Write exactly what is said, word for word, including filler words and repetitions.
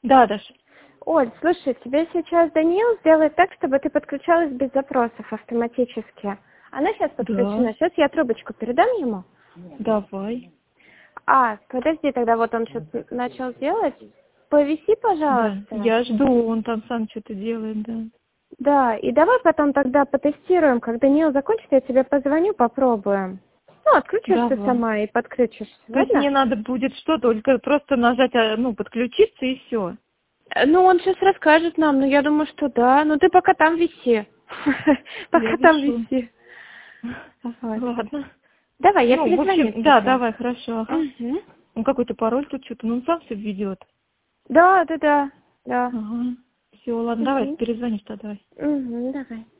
Да, Даша. Оль, слушай, тебе сейчас Даниил сделает так, чтобы ты подключалась без запросов автоматически. Она сейчас подключена. Да. Сейчас я трубочку передам ему. Давай. А, подожди, тогда вот он что-то начал делать. Повиси, Да, пожалуйста. я жду, он там сам что-то делает, да. Да, и давай потом тогда потестируем. Когда Даниил закончит, я тебе позвоню, попробуем. Ну, отключишься Давай. сама и подключишься, То есть ладно? мне надо будет что, только просто нажать, а, ну, подключиться и все. Ну, он сейчас расскажет нам, но я думаю, что да. Ну, ты пока там виси. Пока там вишу. виси. Ладно. Давай, я Ну, в перезвоню общем, тебе. да, давай, хорошо, ага. Угу. Ну, какой-то пароль тут что-то, ну, он сам все введет. Да, да, да, да. Ага. Все, ладно, давай, Угу. перезвонишь тогда, давай. Угу, давай.